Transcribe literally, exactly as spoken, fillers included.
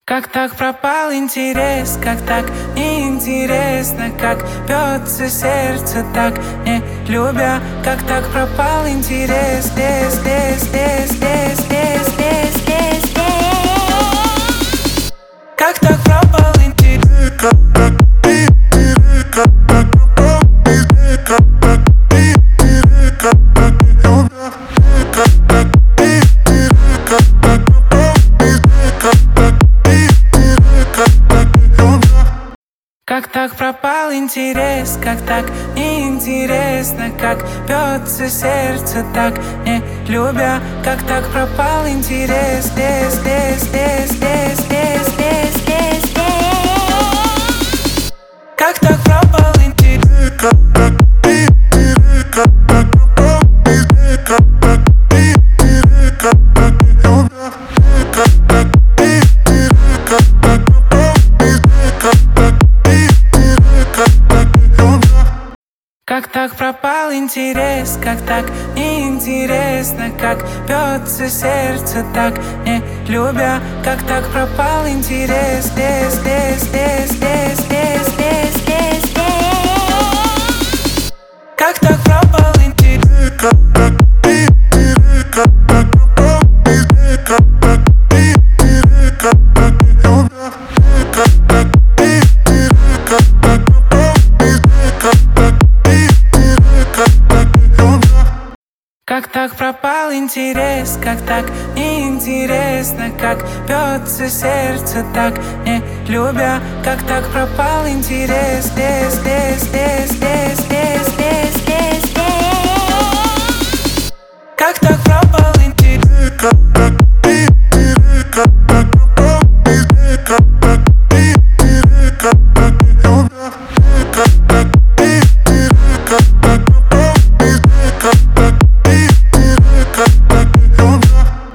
Как так пропал интерес, как так неинтересно, как бьется сердце так не любя, как так пропал интерес, лес, лес, лес, лес, лес, лес, лес, лес. Как так пропал интерес, как так интерес, как так пропал интерес, как так интерес, как так не любя, как так интерес, как так пропал интерес, как так. Как так пропал интерес, как так неинтересно, как бьется сердце так не любя, как так пропал интерес, лес, лес, лес, лес, лес, лес, лес, лес. Как так пропал интерес, как так интерес, как так пропал интерес, как так интерес, как так не любя, как так интерес, как так пропал интерес, как так. Как так пропал интерес, как так неинтересно, как бьется сердце так не любя, как так пропал интерес, лес, лес, лес, лес, лес, лес, лес, лес. Как так пропал интерес, как так интерес, как так пропал интерес, как так интерес, как так не любя, как так интерес, как так пропал интерес, как так. Как так пропал интерес, как так неинтересно, как бьется сердце так не любя, как так пропал интерес, лес, лес, лес, лес, лес, лес.